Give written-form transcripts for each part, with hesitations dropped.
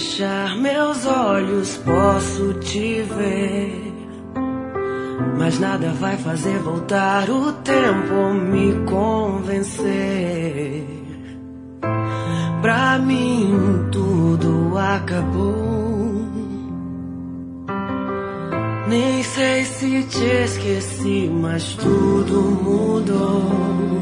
fechar meus olhos posso te ver, mas nada vai fazer voltar o tempo ou me convencer. Pra mim tudo acabou. Nem sei se te esqueci, mas tudo mudou.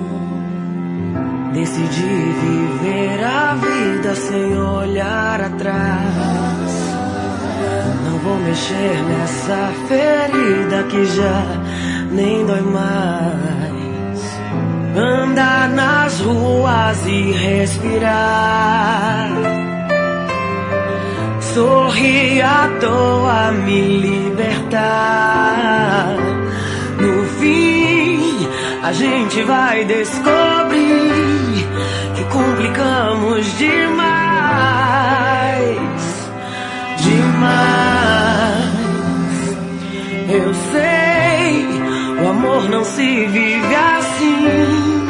Decidi viver a vida sem olhar atrás. Não vou mexer nessa ferida que já nem dói mais. Andar nas ruas e respirar. Sorrir à toa, me libertar. No fim, a gente vai descobrir que complicamos demais, demais. Eu sei, o amor não se vive assim.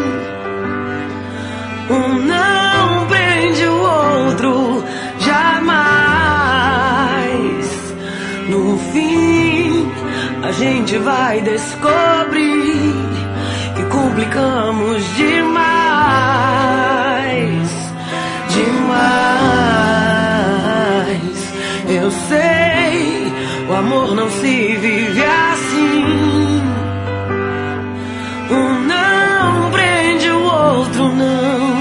Um não prende o outro, jamais. No fim, a gente vai descobrir que complicamos demais, demais. Eu sei, o amor não se vive assim. Um não prende o outro, não.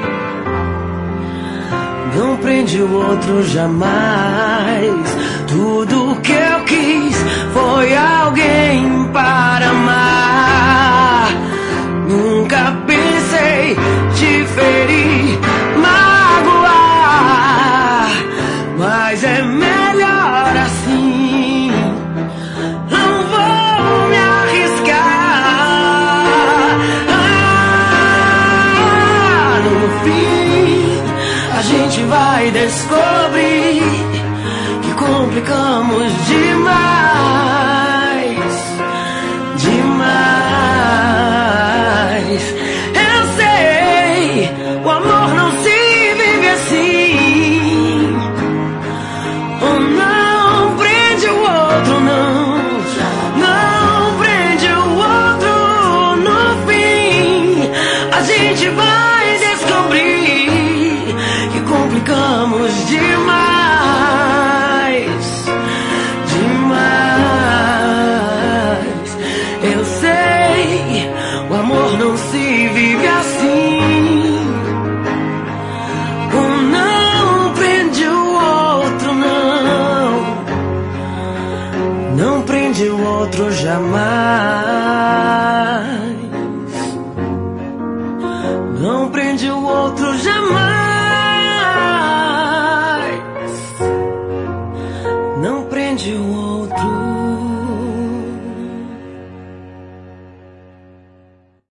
Não prende o outro jamais. Tudo que eu quis foi alguém para amar. Nunca pensei te ferir, magoar, mas é melhor assim. Não vou me arriscar. No fim, a gente vai descobrir que complicamos demais, demais. Eu sei, o amor não se vive assim. Um não prende o outro, não. Não prende o outro. No fim, a gente vai descobrir que complicamos demais, demais. Eu sei, o amor não se vive assim. Um não prende o outro, não. Não prende o outro jamais. Não prende o outro jamais.